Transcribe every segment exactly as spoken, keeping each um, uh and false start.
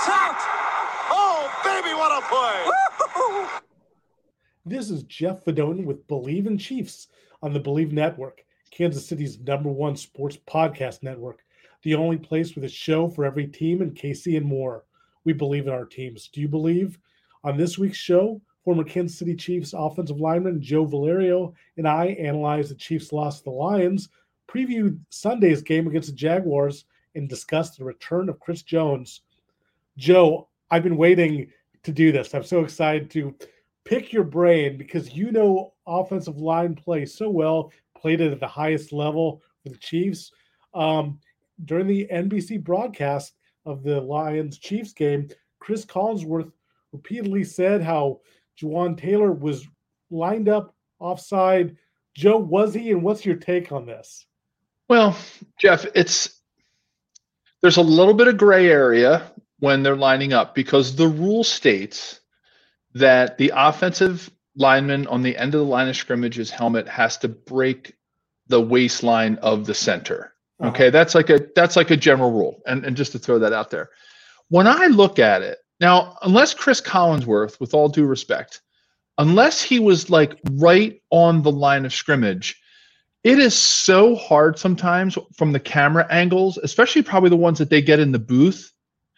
out! Oh, baby, what a play! This is Jeff Fedoni with Believe in Chiefs on the Believe Network, Kansas City's number one sports podcast network, the only place with a show for every team in K C and more. We believe in our teams. Do you believe? On this week's show, former Kansas City Chiefs offensive lineman Joe Valerio and I analyze the Chiefs' loss to the Lions, preview Sunday's game against the Jaguars, and discuss the return of Chris Jones. Joe, I've been waiting to do this. I'm so excited to pick your brain because you know offensive line play so well, played it at the highest level for the Chiefs. Um, during the N B C broadcast of the Lions-Chiefs game, Chris Collinsworth repeatedly said how Jawaan Taylor was lined up offside. Joe, was he, and what's your take on this? Well, Jeff, it's there's a little bit of gray area when they're lining up because the rule states that the offensive lineman on the end of the line of scrimmage's helmet has to break the waistline of the center. Okay, uh-huh. that's like a that's like a general rule, and, and just to throw that out there. When I look at it, now, unless Chris Collinsworth, with all due respect, unless he was like right on the line of scrimmage, it is so hard sometimes from the camera angles, especially probably the ones that they get in the booth,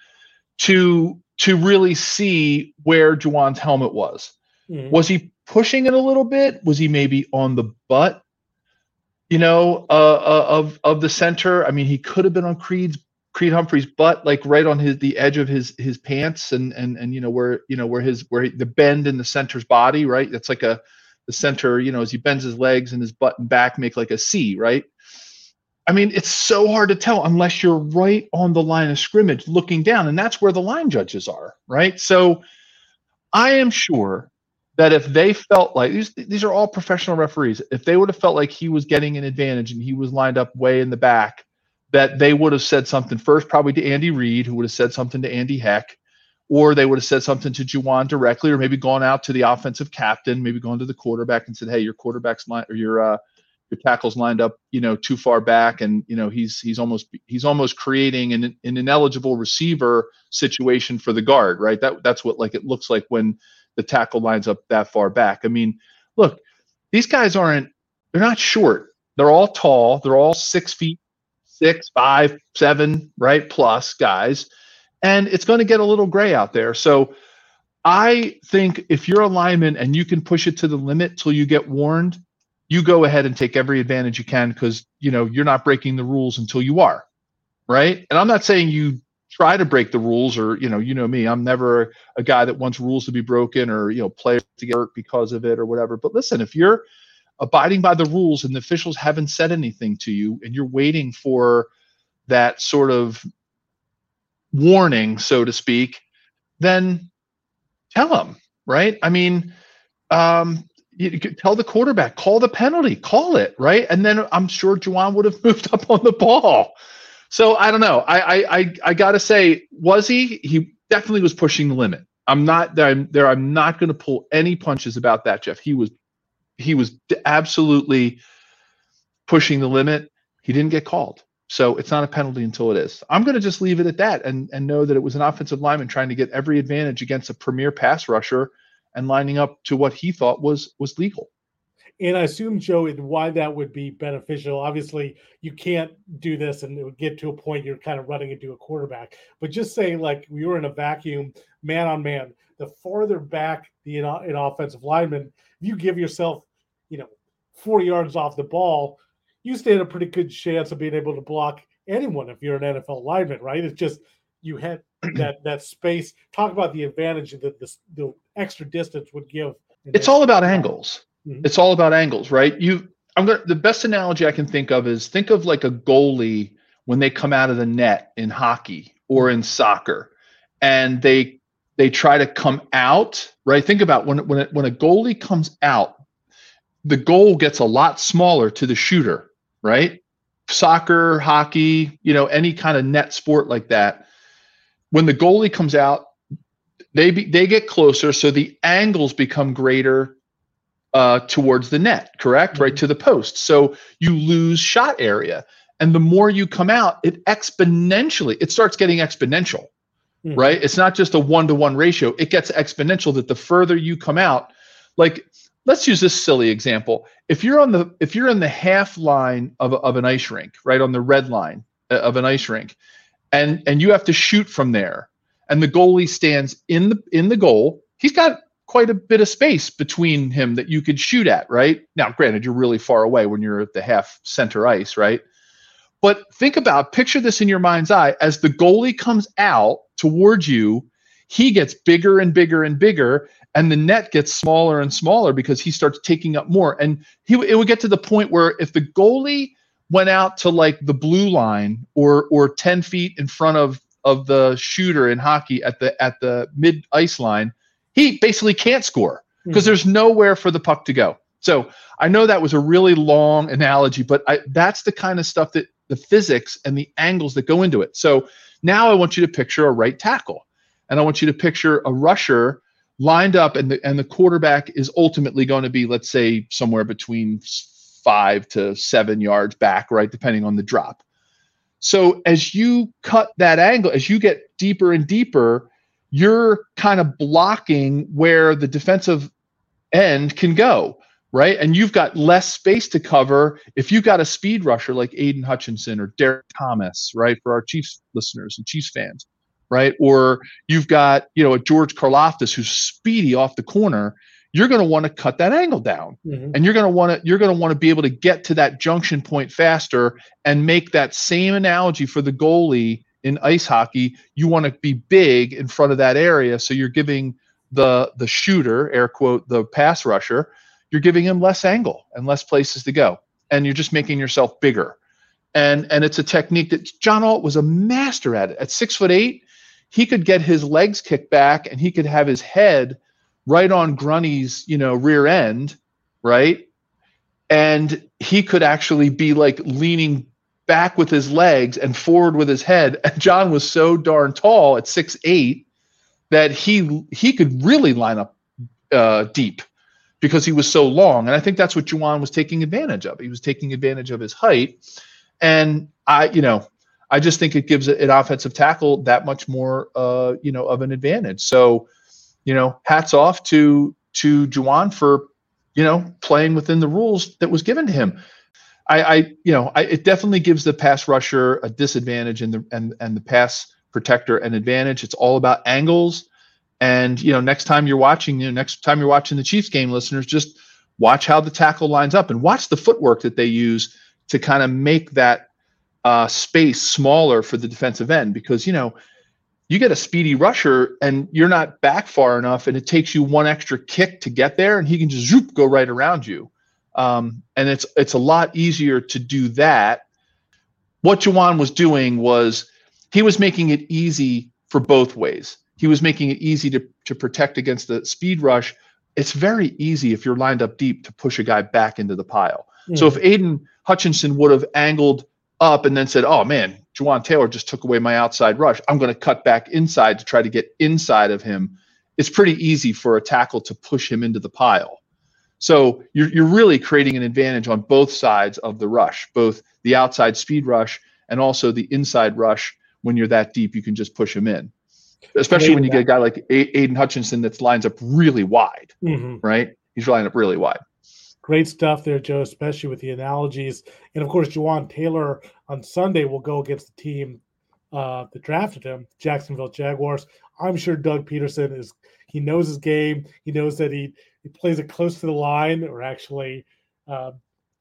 to to really see where Juwan's helmet was. Mm-hmm. Was he pushing it a little bit? Was he maybe on the butt, you know, uh, uh, of of the center? I mean, he could have been on Creed's Creed Humphrey's butt, like right on his the edge of his his pants, and and and you know where you know where his where he, the bend in the center's body, right? That's like a the center, you know, as he bends his legs and his butt and back make like a C, right? I mean, it's so hard to tell unless you're right on the line of scrimmage looking down, and that's where the line judges are, right? So I am sure that if they felt like these these are all professional referees, if they would have felt like he was getting an advantage and he was lined up way in the back, that they would have said something first, probably to Andy Reid, who would have said something to Andy Heck, or they would have said something to Juwan directly, or maybe gone out to the offensive captain, maybe gone to the quarterback and said, "Hey, your quarterback's line or your uh, your tackle's lined up, you know, too far back, and you know he's he's almost he's almost creating an an ineligible receiver situation for the guard, right? That that's what like it looks like when the tackle lines up that far back. I mean, look, these guys aren't they're not short. They're all tall. They're all six feet, six, five, seven, right plus guys. And it's going to get a little gray out there. So I think if you're a lineman and you can push it to the limit till you get warned, you go ahead and take every advantage you can because, you know, you're not breaking the rules until you are, right? And I'm not saying you try to break the rules or, you know, you know me, I'm never a guy that wants rules to be broken or, you know, players to get hurt because of it or whatever. But listen, if you're abiding by the rules and the officials haven't said anything to you and you're waiting for that sort of warning, so to speak, then tell them, right? I mean, um, you could tell the quarterback, call the penalty, call it, right? And then I'm sure Juwan would have moved up on the ball. So I don't know. I I I, I got to say, was he? He definitely was pushing the limit. I'm not there. I'm, there, I'm not going to pull any punches about that, Jeff. He was he was absolutely pushing the limit. He didn't get called. So it's not a penalty until it is. I'm going to just leave it at that and, and know that it was an offensive lineman trying to get every advantage against a premier pass rusher and lining up to what he thought was was legal. And I assume, Joe, and why that would be beneficial. Obviously, you can't do this and it would get to a point you're kind of running into a quarterback. But just saying, like, we were in a vacuum, man on man, the farther back the an offensive lineman, if you give yourself, you know, forty yards off the ball, you stand a pretty good chance of being able to block anyone if you're an N F L lineman, right? It's just you had that that space. Talk about the advantage that the, the extra distance would give. It's all about angles. Mm-hmm. It's all about angles, right? You, I'm gonna. The best analogy I can think of is think of like a goalie when they come out of the net in hockey or in soccer, and they they try to come out, right? Think about when when it, when a goalie comes out, the goal gets a lot smaller to the shooter. Right? Soccer, hockey, you know, any kind of net sport like that. When the goalie comes out, they be, they get closer, so the angles become greater uh, towards the net, correct? Mm-hmm. Right to the post. So you lose shot area. And the more you come out, it exponentially, it starts getting exponential. mm-hmm. right? It's not just a one-to-one ratio. It gets exponential that the further you come out, like let's use this silly example. If you're on the if you're in the half line of, of an ice rink, right, on the red line of an ice rink, and and you have to shoot from there, and the goalie stands in the in the goal, he's got quite a bit of space between him that you could shoot at, right? Now, granted, you're really far away when you're at the half center ice, right? But think about, picture this in your mind's eye. As the goalie comes out towards you, he gets bigger and bigger and bigger, and the net gets smaller and smaller because he starts taking up more. And he it would get to the point where if the goalie went out to like the blue line or or ten feet in front of, of the shooter in hockey at the at the mid ice line, he basically can't score because mm-hmm. there's nowhere for the puck to go. So I know that was a really long analogy, but I, that's the kind of stuff that the physics and the angles that go into it. So now I want you to picture a right tackle, and I want you to picture a rusher lined up, and the and the quarterback is ultimately going to be, let's say, somewhere between five to seven yards back, right, depending on the drop. So as you cut that angle, as you get deeper and deeper, you're kind of blocking where the defensive end can go, right? And you've got less space to cover if you've got a speed rusher like Aiden Hutchinson or Derek Thomas, right, for our Chiefs listeners and Chiefs fans, right? Or you've got, you know, a George Karlaftis who's speedy off the corner. You're going to want to cut that angle down, mm-hmm. and you're going to want to you're going to want to be able to get to that junction point faster and make that same analogy for the goalie. In ice hockey, you want to be big in front of that area, so you're giving the the shooter, air quote, the pass rusher, you're giving him less angle and less places to go, and you're just making yourself bigger. And and it's a technique that John Alt was a master at it. At six foot eight, he could get his legs kicked back, and he could have his head right on Grunny's, you know, rear end, right, and he could actually be like leaning back with his legs and forward with his head. And John was so darn tall at six eight that he he could really line up uh, deep because he was so long. And I think that's what Juwan was taking advantage of. He was taking advantage of his height. And I, you know, I just think it gives an offensive tackle that much more, uh, you know, of an advantage. So, you know, hats off to to Juwan for, you know, playing within the rules that was given to him. I, I you know, I, it definitely gives the pass rusher a disadvantage and the and and the pass protector an advantage. It's all about angles. And, you know, next time you're watching, you know, next time you're watching the Chiefs game, listeners, just watch how the tackle lines up and watch the footwork that they use to kind of make that uh, space smaller for the defensive end. Because, you know, you get a speedy rusher and you're not back far enough, and it takes you one extra kick to get there, and he can just zoop, go right around you. Um, and it's it's a lot easier to do that. What Juwan was doing was he was making it easy for both ways. He was making it easy to, to protect against the speed rush. It's very easy if you're lined up deep to push a guy back into the pile. Mm. So if Aiden Hutchinson would have angled up and then said, oh, man, Juwan Taylor just took away my outside rush, I'm going to cut back inside to try to get inside of him, it's pretty easy for a tackle to push him into the pile. So you're you're really creating an advantage on both sides of the rush, both the outside speed rush and also the inside rush. When you're that deep, you can just push him in, especially when you get a guy like Aiden Hutchinson that lines up really wide, mm-hmm. right? He's lining up really wide. Great stuff there, Joe, especially with the analogies. And, of course, Juwan Taylor on Sunday will go against the team uh, that drafted him, Jacksonville Jaguars. I'm sure Doug Peterson is – he knows his game. He knows that he, he plays it close to the line, or actually uh,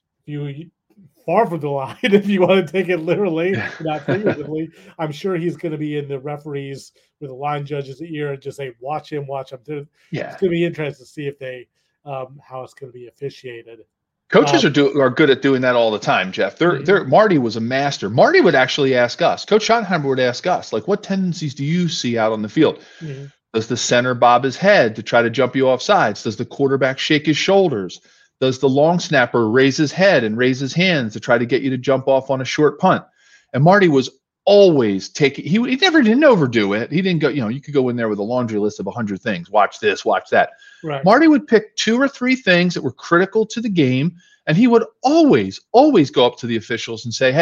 you far from the line if you want to take it literally, not figuratively. I'm sure he's going to be in the referees with the line judge's ear and just say, watch him, watch him. Yeah. It's going to be interesting to see if they um, – how it's going to be officiated. Coaches um, are do are good at doing that all the time, Jeff. They're mm-hmm. they're Marty was a master. Marty would actually ask us. Coach Schottenheimer would ask us, like, what tendencies do you see out on the field? Mm-hmm. Does the center bob his head to try to jump you off sides? Does the quarterback shake his shoulders? Does the long snapper raise his head and raise his hands to try to get you to jump off on a short punt? And Marty was always taking, he, he never didn't overdo it. He didn't go, you know, you could go in there with a laundry list of a hundred things. Watch this, watch that. Right. Marty would pick two or three things that were critical to the game. And he would always, always go up to the officials and say, hey,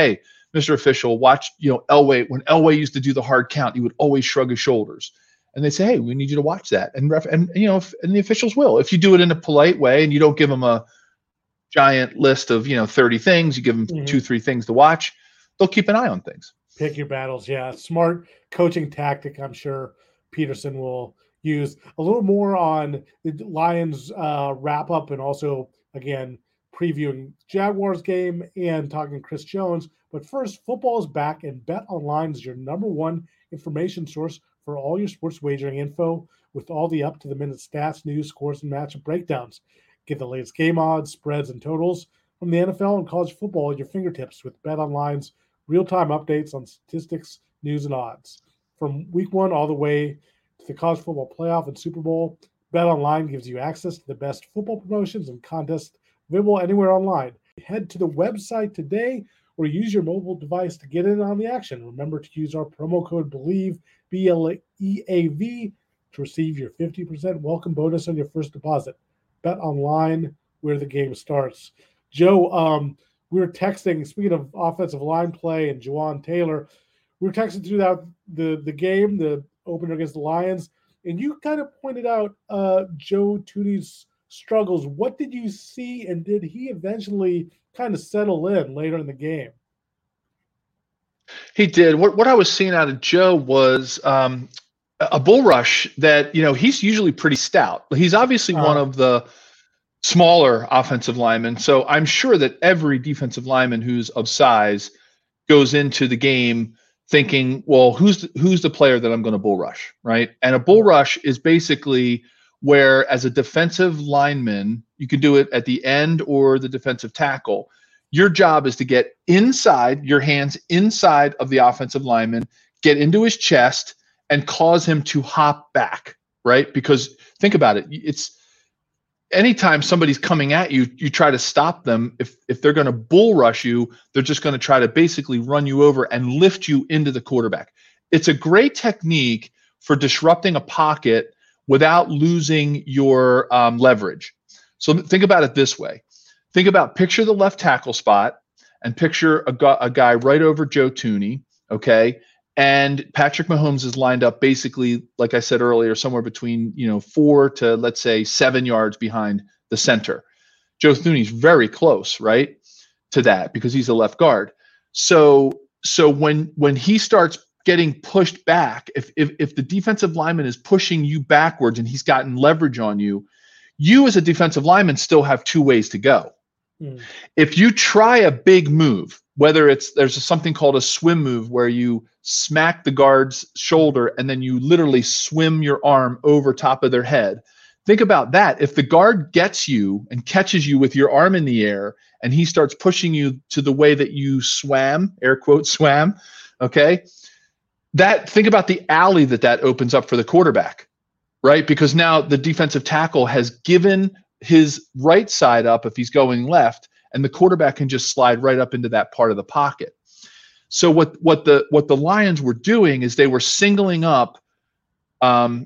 Mister Official, watch, you know, Elway, when Elway used to do the hard count, he would always shrug his shoulders. And they say, hey, we need you to watch that. And, ref, and you know, if, and the officials will. If you do it in a polite way and you don't give them a giant list of, you know, thirty things, you give them mm-hmm. two, three things to watch, they'll keep an eye on things. Pick your battles. Yeah. Smart coaching tactic, I'm sure Peterson will use. A little more on the Lions uh, wrap up and also, again, previewing Jaguars game and talking Chris Jones. But first, football is back, and BetOnline is your number one information source for all your sports wagering info with all the up-to-the-minute stats, news, scores, and matchup breakdowns. Get the latest game odds, spreads, and totals from the N F L and college football at your fingertips with BetOnline's real-time updates on statistics, news, and odds. From week one all the way to the college football playoff and Super Bowl, BetOnline gives you access to the best football promotions and contests available anywhere online. Head to the website today or use your mobile device to get in on the action. Remember to use our promo code BELIEVE, B L E A V, to receive your fifty percent welcome bonus on your first deposit. BetOnline, where the game starts. Joe, um, we were texting, speaking of offensive line play and Juwan Taylor, we were texting throughout the, the game, the opener against the Lions, and you kind of pointed out uh, Joe Thuney's struggles. What did you see, and did he eventually kind of settle in later in the game? He did. What what I was seeing out of Joe was um, a bull rush that, you know, he's usually pretty stout. He's obviously uh, one of the smaller offensive linemen. So I'm sure that every defensive lineman who's of size goes into the game thinking, well, who's the, who's the player that I'm going to bull rush, right? And a bull rush is basically where, as a defensive lineman, you can do it at the end or the defensive tackle. Your job is to get inside, your hands inside of the offensive lineman, get into his chest, and cause him to hop back, right? Because think about it. It's anytime somebody's coming at you, you try to stop them. If if they're going to bull rush you, they're just going to try to basically run you over and lift you into the quarterback. It's a great technique for disrupting a pocket without losing your um, leverage. So think about it this way. Think about, picture the left tackle spot and picture a, gu- a guy right over Joe Thuney, okay? And Patrick Mahomes is lined up basically, like I said earlier, somewhere between, you know, four to, let's say, seven yards behind the center. Joe Thuney's very close, right, to that because he's a left guard. So so when when he starts getting pushed back, if if if the defensive lineman is pushing you backwards and he's gotten leverage on you, you as a defensive lineman still have two ways to go. Mm. If you try a big move, whether it's there's something called a swim move where you smack the guard's shoulder and then you literally swim your arm over top of their head. Think about that. If the guard gets you and catches you with your arm in the air and he starts pushing you to the way that you swam, air quote swam, okay, that think about the alley that that opens up for the quarterback, right? Because now the defensive tackle has given his right side up if he's going left, and the quarterback can just slide right up into that part of the pocket. So what what the what the Lions were doing is they were singling up um,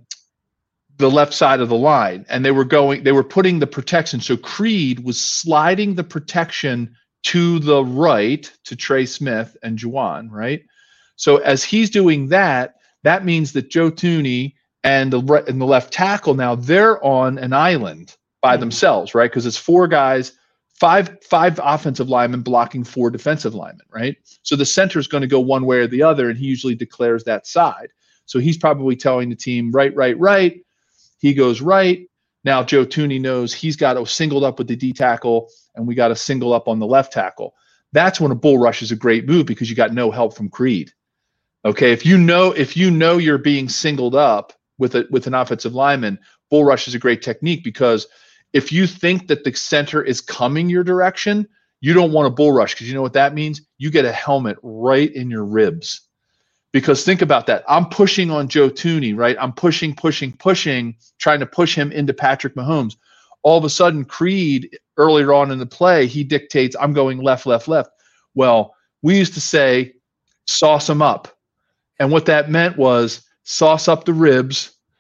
the left side of the line, and they were going they were putting the protection. So Creed was sliding the protection to the right to Trey Smith and Juwan, right? So as he's doing that, that means that Joe Thuney and the right and the left tackle now they're on an island by themselves, right? Because it's four guys. Five five offensive linemen blocking four defensive linemen, right? So the center is going to go one way or the other, and he usually declares that side. So he's probably telling the team, right, right, right. He goes right. Now Joe Thuney knows he's got to singled up with the D tackle, and we got to single up on the left tackle. That's when a bull rush is a great move because you got no help from Creed. Okay, if you know if you know you're being singled up with a with an offensive lineman, bull rush is a great technique because if you think that the center is coming your direction, you don't want a bull rush because you know what that means? You get a helmet right in your ribs. Because think about that. I'm pushing on Joe Thuney, right? I'm pushing, pushing, pushing, trying to push him into Patrick Mahomes. All of a sudden, Creed, earlier on in the play, he dictates, I'm going left, left, left. Well, we used to say, sauce him up. And what that meant was sauce up the ribs,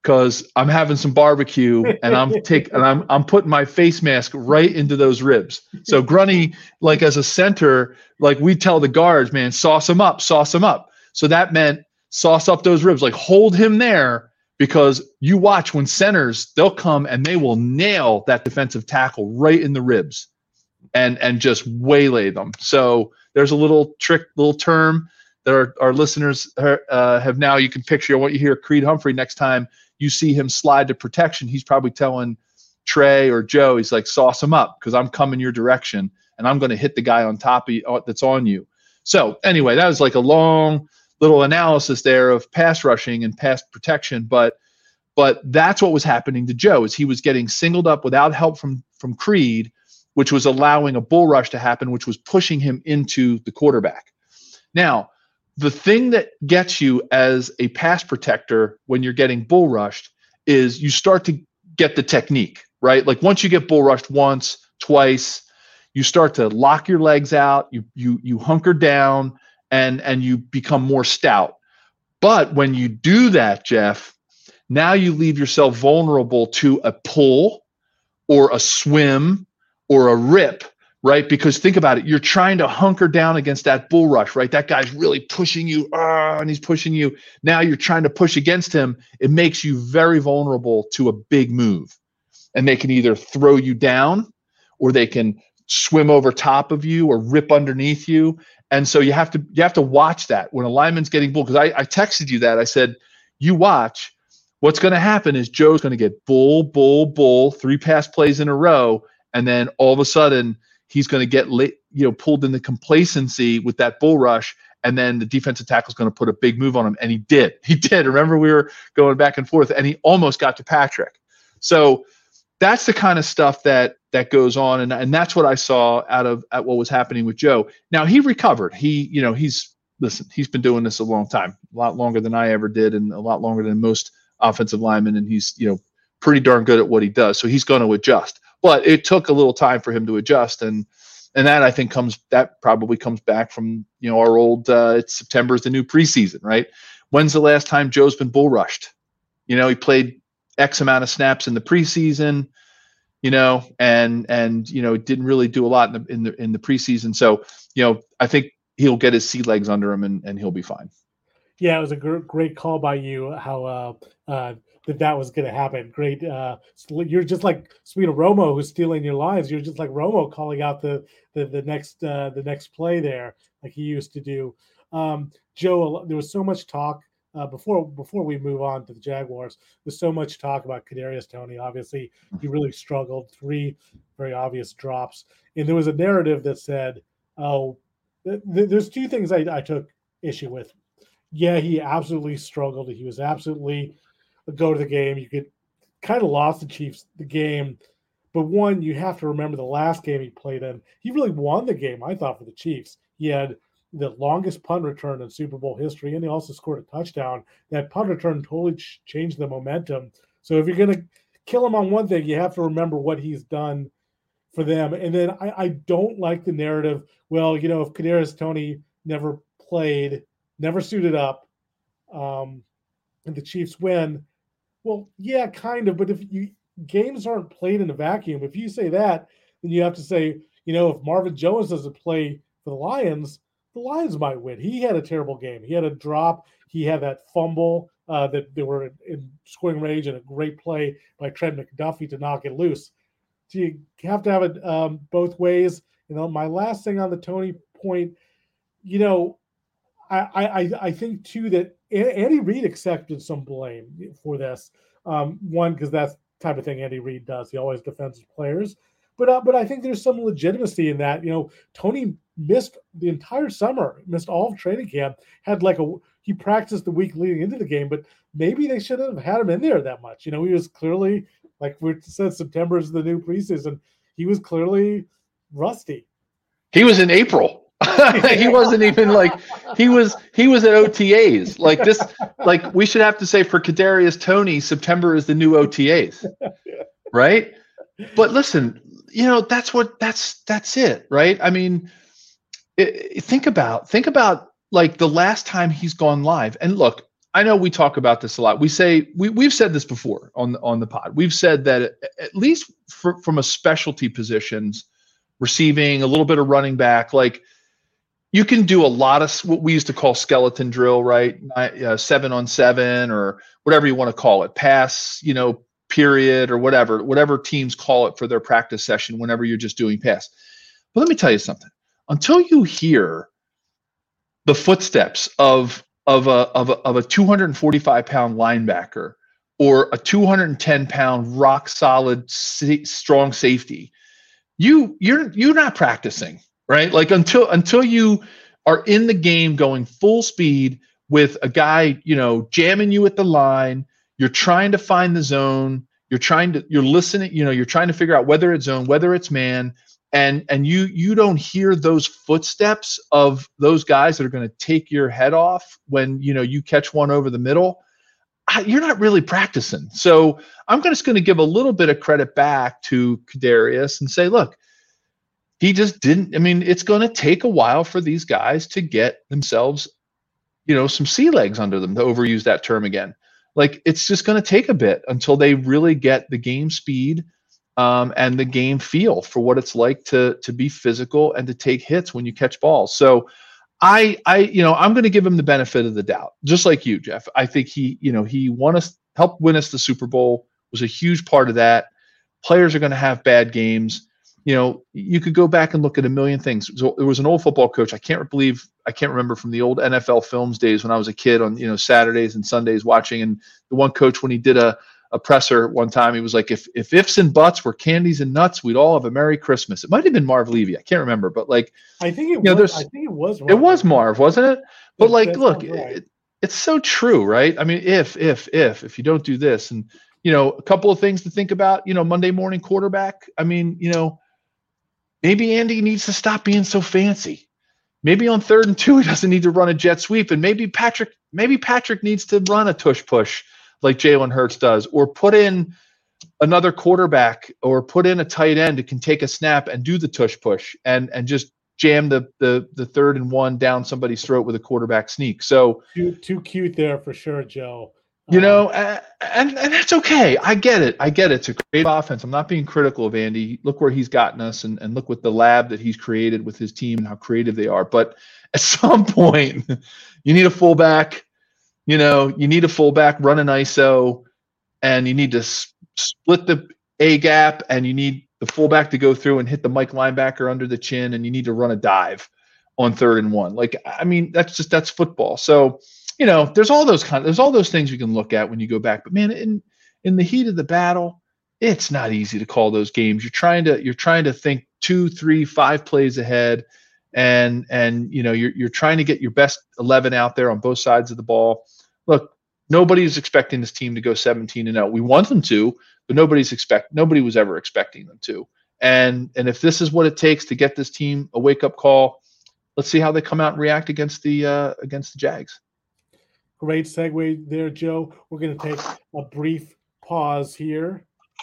because I'm having some barbecue and I'm take and I'm I'm putting my face mask right into those ribs. So Grunny, like as a center, like we tell the guards, man, sauce him up, sauce him up. So that meant sauce up those ribs, like hold him there, because you watch when centers, they'll come and they will nail that defensive tackle right in the ribs and and just waylay them. So there's a little trick, little term that our, our listeners uh, have now. You can picture what you hear Creed Humphrey next time you see him slide to protection. He's probably telling Trey or Joe, he's like, sauce him up because I'm coming your direction and I'm going to hit the guy on top of you, that's on you. So anyway, that was like a long little analysis there of pass rushing and pass protection. But but that's what was happening to Joe, is he was getting singled up without help from, from Creed, which was allowing a bull rush to happen, which was pushing him into the quarterback. Now, the thing that gets you as a pass protector when you're getting bull rushed is you start to get the technique, right? Like once you get bull rushed once, twice, you start to lock your legs out, you you you hunker down, and and you become more stout. But when you do that, Jeff, now you leave yourself vulnerable to a pull or a swim or a rip, right? Because think about it, you're trying to hunker down against that bull rush, right? That guy's really pushing you, uh, and he's pushing you. Now you're trying to push against him. It makes you very vulnerable to a big move. And they can either throw you down or they can swim over top of you or rip underneath you. And so you have to you have to watch that when a lineman's getting bull. Because I, I texted you that. I said, you watch. What's going to happen is Joe's going to get bull, bull, bull, three pass plays in a row. And then all of a sudden, he's going to get late, you know, pulled into complacency with that bull rush, and then the defensive tackle is going to put a big move on him, and he did. He did. Remember, we were going back and forth, and he almost got to Patrick. So that's the kind of stuff that that goes on, and and that's what I saw out of at what was happening with Joe. Now he recovered. He, you know, he's listen. He's been doing this a long time, a lot longer than I ever did, and a lot longer than most offensive linemen, and he's, you know, pretty darn good at what he does. So he's going to adjust. But it took a little time for him to adjust, and and that I think comes that probably comes back from, you know, our old uh, it's September is the new preseason, right? When's the last time Joe's been bull rushed? You know, he played X amount of snaps in the preseason, you know, and and you know didn't really do a lot in the in the in the preseason. So you know, I think he'll get his sea legs under him, and and he'll be fine. Yeah, it was a gr- great call by you. How uh, uh, that that was going to happen. Great. Uh, you're just like Sweet Romo, who's stealing your lines. You're just like Romo calling out the the, the next uh, the next play there, like he used to do. Um, Joe, there was so much talk uh, before before we move on to the Jaguars. There's so much talk about Kadarius Toney. Obviously, he really struggled. Three very obvious drops, and there was a narrative that said, "Oh, th- th- there's two things I, I took issue with." Yeah, he absolutely struggled. He was absolutely a go to the game. You could kind of lost the Chiefs the game. But one, you have to remember the last game he played in. He really won the game, I thought, for the Chiefs. He had the longest punt return in Super Bowl history, and he also scored a touchdown. That punt return totally ch- changed the momentum. So if you're going to kill him on one thing, you have to remember what he's done for them. And then I, I don't like the narrative, well, you know, if Kadarius Toney never played – never suited up, um, and the Chiefs win. Well, yeah, kind of. But if you games aren't played in a vacuum, if you say that, then you have to say, you know, if Marvin Jones doesn't play for the Lions, the Lions might win. He had a terrible game. He had a drop. He had that fumble uh, that they were in scoring range, and a great play by Trent McDuffie to knock it loose. So you have to have it um, both ways. You know, my last thing on the Toney point, you know, I, I, I think, too, that Andy Reid accepted some blame for this. Um, one, because that's the type of thing Andy Reid does. He always defends his players. But uh, but I think there's some legitimacy in that. You know, Toney missed the entire summer, missed all of training camp, had like a – he practiced the week leading into the game, but maybe they shouldn't have had him in there that much. You know, he was clearly, like we said, September is the new preseason. He was clearly rusty. He was in April. He wasn't even like he was he was at O T As like this. Like we should have to say for Kadarius Toney, September is the new O T As, right? But listen, you know, that's what that's that's it, right? I mean, it, think about think about like the last time he's gone live. And look, I know we talk about this a lot. We say we we've said this before on the, on the pod. We've said that at least for, from a specialty positions, receiving, a little bit of running back, like you can do a lot of what we used to call skeleton drill, right? Uh, seven on seven or whatever you want to call it, pass, you know, period or whatever, whatever teams call it for their practice session whenever you're just doing pass. But let me tell you something. Until you hear the footsteps of of a of a, of a two hundred forty-five pound linebacker or a two hundred ten pound rock solid sa- strong safety, you you're you're not practicing, right? Like until until you are in the game going full speed with a guy, you know, jamming you at the line, you're trying to find the zone, you're trying to you're listening, you know, you're trying to figure out whether it's zone, whether it's man. And and you you don't hear those footsteps of those guys that are going to take your head off when you know you catch one over the middle. You're not really practicing. So I'm just going to give a little bit of credit back to Kadarius and say, look, he just didn't. I mean, it's going to take a while for these guys to get themselves, you know, some sea legs under them, to overuse that term again. Like it's just going to take a bit until they really get the game speed. Um, and the game feel for what it's like to to be physical and to take hits when you catch balls. So I I you know I'm going to give him the benefit of the doubt, just like you, Jeff. I think he you know he won us helped win us the Super Bowl, was a huge part of that. Players are going to have bad games. You know you could go back and look at a million things. So there was an old football coach. I can't believe I can't remember from the old N F L films days when I was a kid on you know Saturdays and Sundays watching. And the one coach when he did a a presser one time, he was like, if if ifs and buts were candies and nuts, we'd all have a Merry Christmas. It might have been Marv Levy. I can't remember, but like, I think it you was. know, I think it was. Marv. It was Marv, wasn't it? But that, like, look, right. it, it's so true, right? I mean, if if if if you don't do this, and you know, a couple of things to think about. You know, Monday morning quarterback. I mean, you know, maybe Andy needs to stop being so fancy. Maybe on third and two, he doesn't need to run a jet sweep, and maybe Patrick, maybe Patrick needs to run a tush push like Jalen Hurts does, or put in another quarterback or put in a tight end who can take a snap and do the tush push and and just jam the the the third and one down somebody's throat with a quarterback sneak. So too too cute there for sure, Joe. You um, know, and and that's okay. I get it. I get it. It's a great offense. I'm not being critical of Andy. Look where he's gotten us, and, and look what the lab that he's created with his team and how creative they are. But at some point, you need a fullback. You know, you need a fullback, run an I S O, and you need to s- split the A gap, and you need the fullback to go through and hit the Mike linebacker under the chin, and you need to run a dive on third and one. Like, I mean, that's just that's football. So, you know, there's all those kind of there's all those things you can look at when you go back. But man, in in the heat of the battle, it's not easy to call those games. You're trying to you're trying to think two, three, five plays ahead, and and you know you're you're trying to get your best eleven out there on both sides of the ball. Look, nobody's expecting this team to go seventeen and oh. We want them to, but nobody's expect nobody was ever expecting them to. And and if this is what it takes to get this team a wake up call, let's see how they come out and react against the uh, against the Jags. Great segue there, Joe. We're going to take a brief pause here.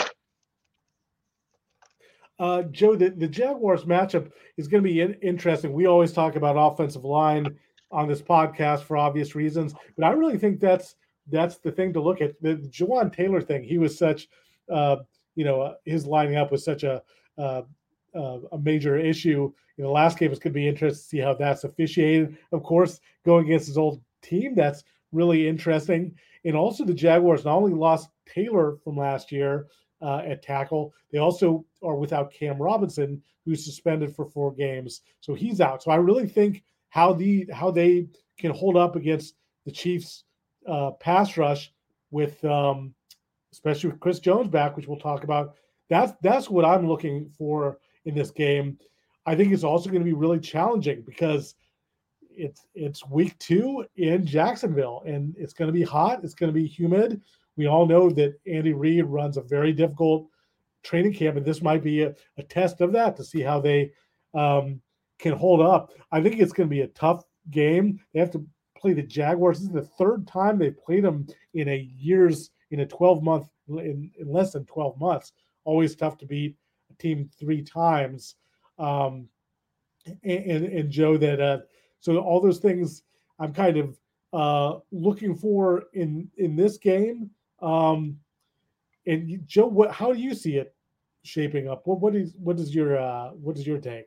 Uh, Joe, the, the Jaguars matchup is going to be in, interesting. We always talk about offensive line on this podcast for obvious reasons, but I really think that's that's the thing to look at. The Jawaan Taylor thing, he was such, uh, you know, uh, his lining up was such a uh, uh, a major issue. In the last game, it's going to be interesting to see how that's officiated. Of course, going against his old team, that's really interesting. And also the Jaguars not only lost Taylor from last year uh, at tackle, they also are without Cam Robinson, who's suspended for four games. So he's out. So I really think how the how they can hold up against the Chiefs uh, pass rush with um, especially with Chris Jones back, which we'll talk about. That's that's what I'm looking for in this game. I think it's also going to be really challenging because it's it's week two in Jacksonville, and it's going to be hot. It's going to be humid. We all know that Andy Reid runs a very difficult training camp, and this might be a, a test of that to see how they um, can hold up. I think it's going to be a tough game. They have to play the Jaguars. This is the third time they've played them in a year's in a twelve month in, in less than twelve months. Always tough to beat a team three times. Um, and, and, and Joe, that uh, so all those things I'm kind of uh, looking for in in this game? Um, and you, Joe, what how do you see it shaping up? What what is what is your uh, what is your take?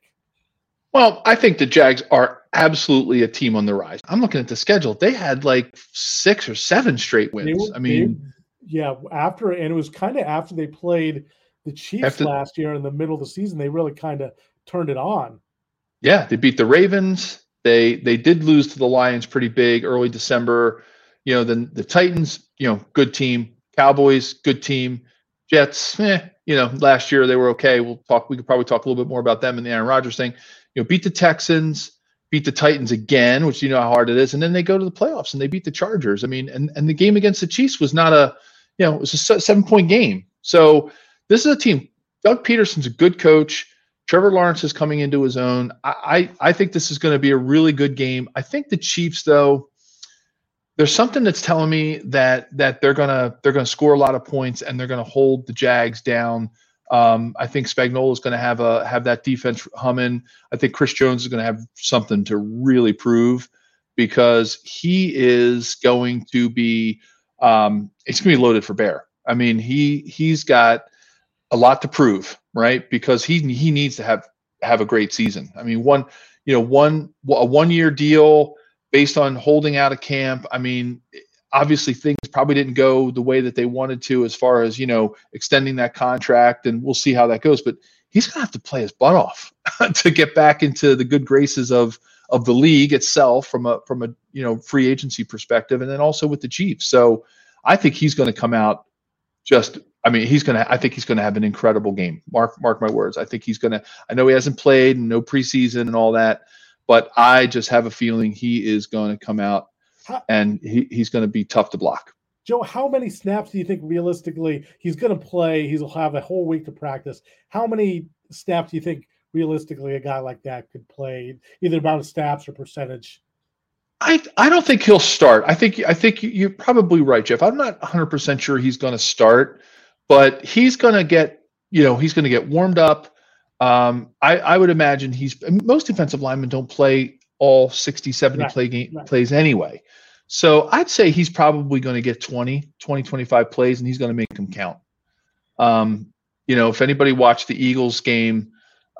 Well, I think the Jags are absolutely a team on the rise. I'm looking at the schedule. They had like six or seven straight They were wins. I they mean, yeah after and it was kind of after they played the Chiefs after last year in the middle of the season. They really kind of turned it on. yeah, they beat the Ravens. They they did lose to the Lions pretty big early December. You know, then the Titans, you know, good team. Cowboys, good team. Jets, eh, you know, last year they were okay. We'll talk. We could probably talk a little bit more about them and the Aaron Rodgers thing. You know, beat the Texans, beat the Titans again, which you know how hard it is, and then they go to the playoffs and they beat the Chargers. I mean, and and the game against the Chiefs was not a, you know, it was a seven point game. So this is a team. Doug Peterson's a good coach. Trevor Lawrence is coming into his own. I, I, I think this is going to be a really good game. I think the Chiefs, though, there's something that's telling me that that they're gonna they're gonna score a lot of points and they're gonna hold the Jags down. Um, I think Spagnuolo is going to have a have that defense humming. I think Chris Jones is going to have something to really prove because he is going to be um, it's going to be loaded for bear. I mean, he he's got a lot to prove, right? Because he he needs to have have a great season. I mean, one you know one a one year deal based on holding out of camp. I mean, obviously things probably didn't go the way that they wanted to as far as, you know, extending that contract, and we'll see how that goes. But he's going to have to play his butt off to get back into the good graces of of the league itself from a from a you know free agency perspective, and then also with the Chiefs. So I think he's going to come out just. I mean, he's going to. I think he's going to have an incredible game. Mark mark my words. I think he's going to. I know he hasn't played, and no preseason and all that, but I just have a feeling he is going to come out. How, and he, he's going to be tough to block. Joe, how many snaps do you think realistically he's going to play? He'll have a whole week to practice. How many snaps do you think realistically a guy like that could play, either amount of snaps or percentage? I I don't think he'll start. I think I think you're probably right, Jeff. I'm not one hundred percent sure he's going to start, but he's going to get you know he's going to get warmed up. Um, I I would imagine he's most defensive linemen don't play all sixty, seventy right, play game right. plays anyway. So I'd say he's probably going to get twenty, twenty, twenty-five plays, and he's going to make them count. Um, you know, if anybody watched the Eagles game,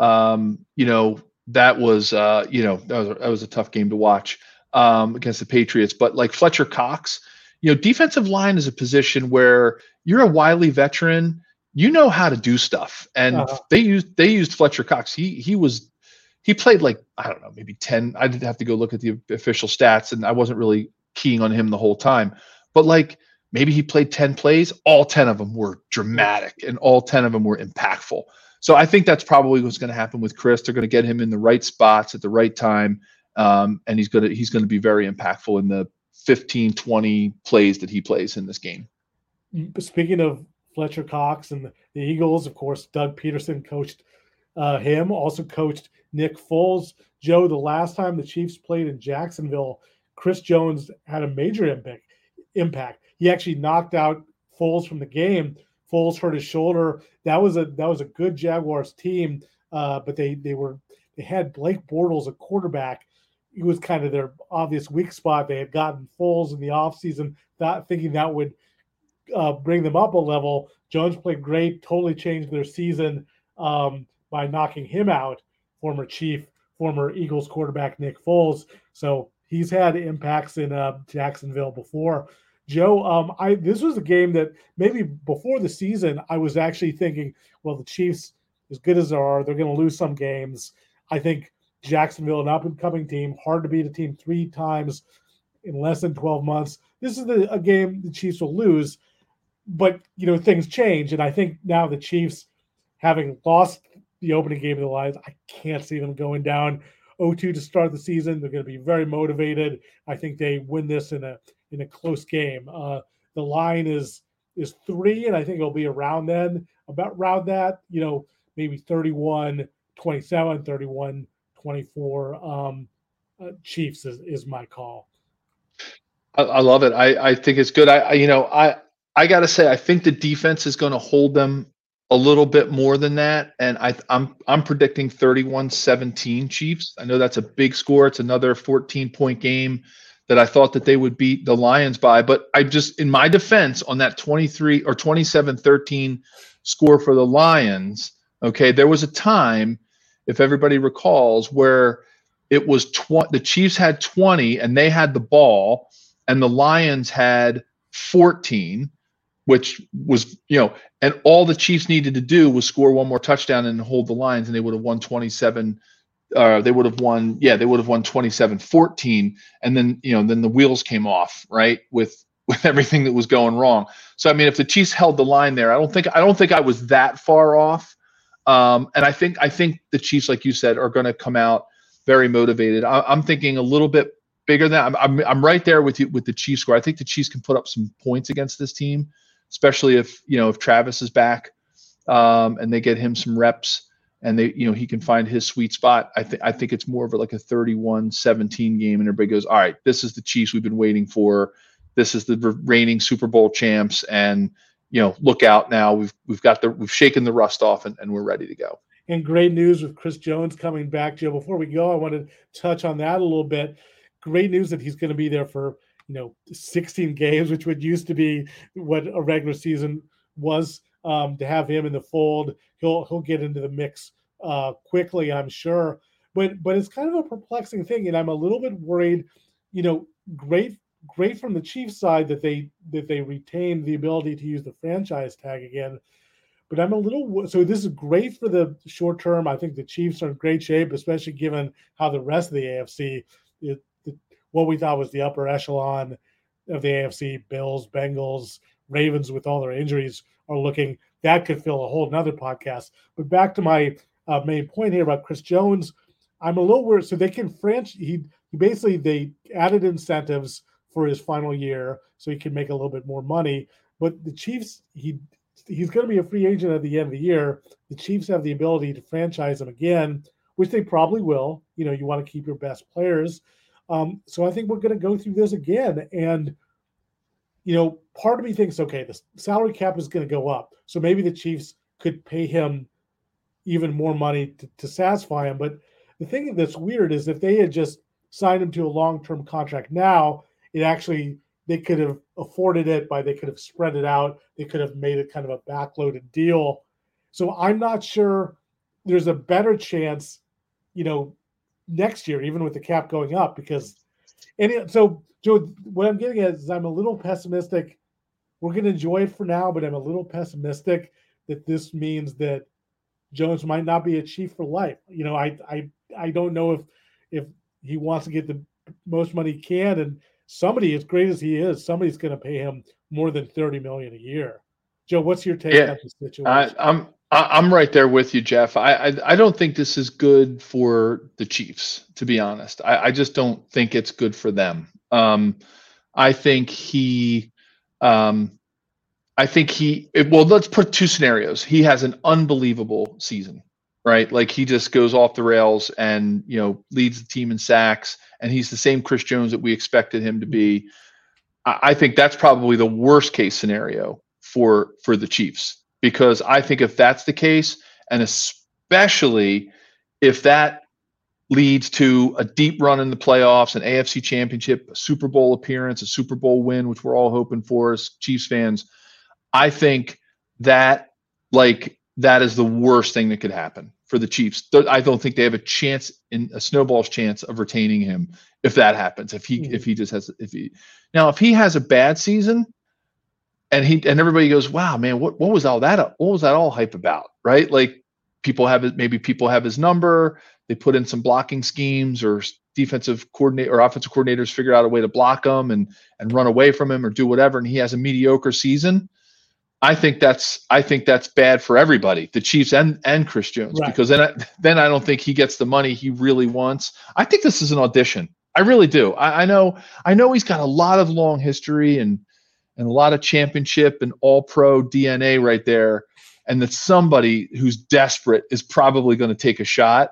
um, you know, that was, uh, you know, that was, that was a tough game to watch um, against the Patriots. But like Fletcher Cox, you know, defensive line is a position where you're a wily veteran, you know how to do stuff. And uh-huh. they used, they used Fletcher Cox. He, he was, He played like, I don't know, maybe ten. I did have to go look at the official stats, and I wasn't really keying on him the whole time. But like maybe he played ten plays. All ten of them were dramatic, and all ten of them were impactful. So I think that's probably what's going to happen with Chris. They're going to get him in the right spots at the right time, um, and he's going to he's going to be very impactful in the fifteen, twenty plays that he plays in this game. Speaking of Fletcher Cox and the Eagles, of course, Doug Peterson coached uh, him, also coached Nick Foles. Joe, the last time the Chiefs played in Jacksonville, Chris Jones had a major impact. Impact. He actually knocked out Foles from the game. Foles hurt his shoulder. That was a that was a good Jaguars team, uh, but they they were they had Blake Bortles, a quarterback. He was kind of their obvious weak spot. They had gotten Foles in the offseason, that thinking that would uh, bring them up a level. Jones played great, totally changed their season um, by knocking him out. Former Chief, former Eagles quarterback Nick Foles. So he's had impacts in uh, Jacksonville before. Joe, um, I this was a game that maybe before the season I was actually thinking, well, the Chiefs, as good as they are, they're going to lose some games. I think Jacksonville, an up-and-coming team, hard to beat a team three times in less than twelve months. This is the, a game the Chiefs will lose, but you know things change, and I think now the Chiefs, having lost the opening game of the Lions, I can't see them going down oh two to start the season. They're going to be very motivated. I think they win this in a in a close game. Uh, the line is is three, and I think it'll be around then, about around that, you know, maybe thirty-one twenty-seven, thirty-one twenty-four. Um, uh, Chiefs is, is my call. I, I love it. I, I think it's good. I, I you know, I I got to say, I think the defense is going to hold them a little bit more than that, and I, I'm I'm predicting thirty-one seventeen Chiefs. I know that's a big score. It's another fourteen point game. that I thought that they would beat the Lions by. But I just, in my defense, on that twenty-three or twenty-seven thirteen score for the Lions, okay, there was a time, if everybody recalls, where it was tw- the Chiefs had twenty and they had the ball, and the Lions had fourteen, which was, you know, and all the Chiefs needed to do was score one more touchdown and hold the Lions, and they would have won twenty-seven. Uh, they would have won, yeah, they would have won twenty-seven fourteen. And then, you know, then the wheels came off, right, with with everything that was going wrong. So, I mean, if the Chiefs held the line there, I don't think I don't think I was that far off. Um, and I think I think the Chiefs, like you said, are going to come out very motivated. I, I'm thinking a little bit bigger than I'm, I'm. I'm right there with you with the Chiefs score. I think the Chiefs can put up some points against this team, especially if, you know, if Travis is back um, and they get him some reps and they, you know, he can find his sweet spot. I think I think it's more of like a thirty-one seventeen game, and everybody goes, all right, this is the Chiefs we've been waiting for. This is the reigning Super Bowl champs, and, you know, look out now. We've we've got the we've shaken the rust off, and, and we're ready to go. And great news with Chris Jones coming back, Joe. Before we go, I want to touch on that a little bit. Great news that he's going to be there for, you know, sixteen games, which would used to be what a regular season was. Um, to have him in the fold, he'll he'll get into the mix uh, quickly, I'm sure. But but it's kind of a perplexing thing, and I'm a little bit worried. You know, great great from the Chiefs side that they that they retained the ability to use the franchise tag again. But I'm a little so this is great for the short term. I think the Chiefs are in great shape, especially given how the rest of the A F C, it, it, what we thought was the upper echelon of the A F C, Bills, Bengals, Ravens with all their injuries are looking. That could fill a whole nother podcast. But back to my uh, main point here about Chris Jones, I'm a little worried. So they can franchise. He, he basically they added incentives for his final year so he can make a little bit more money. But the Chiefs, he he's going to be a free agent at the end of the year. The Chiefs have the ability to franchise him again, which they probably will. You know, you want to keep your best players. Um, so I think we're going to go through this again. And, you know, part of me thinks, okay, the salary cap is going to go up. So maybe the Chiefs could pay him even more money to, to satisfy him. But the thing that's weird is if they had just signed him to a long-term contract now, it actually – they could have afforded it by they could have spread it out. They could have made it kind of a backloaded deal. So I'm not sure there's a better chance, you know, next year, even with the cap going up, because any so Joe, what I'm getting at is I'm a little pessimistic. We're going to enjoy it for now, but I'm a little pessimistic that this means that Jones might not be a Chief for life. You know, I I I don't know if if he wants to get the most money he can, and somebody, as great as he is, somebody's going to pay him more than thirty million dollars a year. Joe, what's your take yeah, on the situation? I, I'm I'm right there with you, Jeff. I, I I don't think this is good for the Chiefs, to be honest. I, I just don't think it's good for them. Um, I think he, um, I think he. It, well, let's put two scenarios. He has an unbelievable season, right? Like he just goes off the rails and, you know, leads the team in sacks, and he's the same Chris Jones that we expected him to be. I, I think that's probably the worst case scenario for for the Chiefs, because I think if that's the case, and especially if that leads to a deep run in the playoffs, an A F C championship, a Super Bowl appearance, a Super Bowl win, which we're all hoping for as Chiefs fans, I think that like that is the worst thing that could happen for the Chiefs. I don't think they have a chance in a snowball's chance of retaining him if that happens. If he mm-hmm. if he just has if he now if he has a bad season and he and everybody goes, wow, man, what what was all that what was that all hype about, right? Like people have it, maybe people have his number. They put in some blocking schemes, or defensive coordinator or offensive coordinators figure out a way to block him and and run away from him or do whatever, and he has a mediocre season. I think that's I think that's bad for everybody, the Chiefs and and Chris Jones, right. Because then I, then I don't think he gets the money he really wants. I think this is an audition. I really do. I, I know I know he's got a lot of long history and and a lot of championship and all pro D N A right there, and that somebody who's desperate is probably going to take a shot.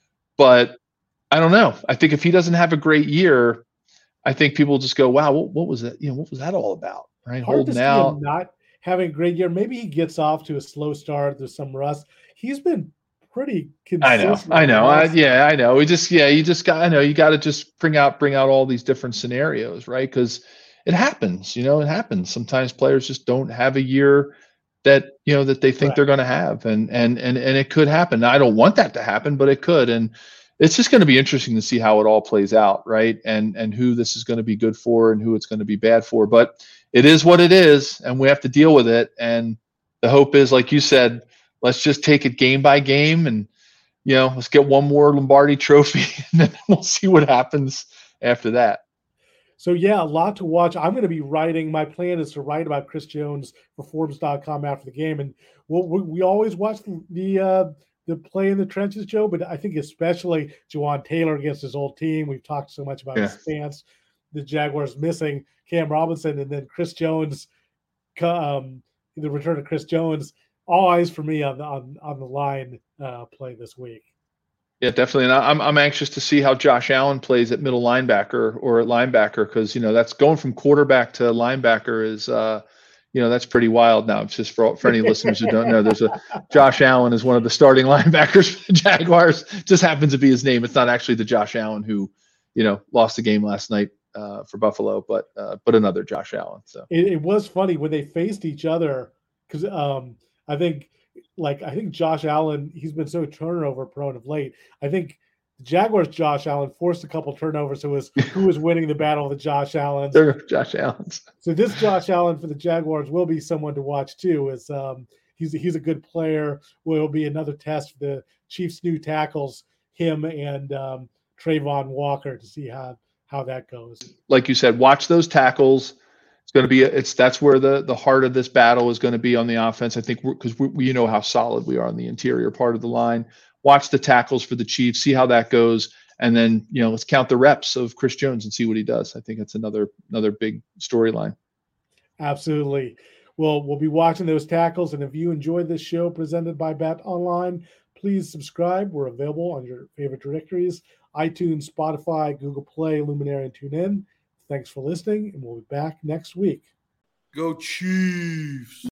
But I don't know. I think if he doesn't have a great year, I think people will just go, wow, what, what was that? You know, what was that all about? Right? Hard Holding to see out. Him not having a great year. Maybe he gets off to a slow start. There's some rust. He's been pretty I know, consistent. I know. I, last- yeah, I know. We just, yeah, you just got, I know you got to just bring out, bring out all these different scenarios, right? Because it happens, you know, it happens. Sometimes players just don't have a year that, you know, that they think Right. they're going to have. And, and, and, and it could happen. Now, I don't want that to happen, but it could. And it's just going to be interesting to see how it all plays out, right? And, and who this is going to be good for and who it's going to be bad for. But it is what it is, and we have to deal with it. And the hope is, like you said, let's just take it game by game and, you know, let's get one more Lombardi trophy and then we'll see what happens after that. So yeah, a lot to watch. I'm going to be writing. My plan is to write about Chris Jones for Forbes dot com after the game, and we'll, we we always watch the the, uh, the play in the trenches, Joe. But I think especially Juwan Taylor against his old team. We've talked so much about Yeah. his stance. The Jaguars missing Cam Robinson, and then Chris Jones, um, the return of Chris Jones. All eyes for me on the on, on the line uh, play this week. Yeah, definitely. And I'm I'm anxious to see how Josh Allen plays at middle linebacker or at linebacker, because, you know, that's going from quarterback to linebacker is, uh, you know, that's pretty wild now. It's just for, for any listeners who don't know, there's a Josh Allen is one of the starting linebackers for the Jaguars. Just happens to be his name. It's not actually the Josh Allen who, you know, lost the game last night uh, for Buffalo, but uh, but another Josh Allen. So it, it was funny when they faced each other because um, I think. Like I think Josh Allen, he's been so turnover prone of late. I think the Jaguars' Josh Allen forced a couple turnovers. So it was who was winning the battle of the Josh Allens. they're Josh Allens. So this Josh Allen for the Jaguars will be someone to watch too. Is um, he's he's a good player. Will be another test for the Chiefs' new tackles, him and um, Trayvon Walker, to see how how that goes. Like you said, watch those tackles. It's going to be it's that's where the the heart of this battle is going to be on the offense. I think because we, we you know how solid we are on the interior part of the line. Watch the tackles for the Chiefs, see how that goes, and then, you know, let's count the reps of Chris Jones and see what he does. I think it's another another big storyline. Absolutely. Well, we'll be watching those tackles, and if you enjoyed this show presented by Bet Online, please subscribe. We're available on your favorite directories: iTunes, Spotify, Google Play, Luminary, and TuneIn. Thanks for listening, and we'll be back next week. Go Chiefs.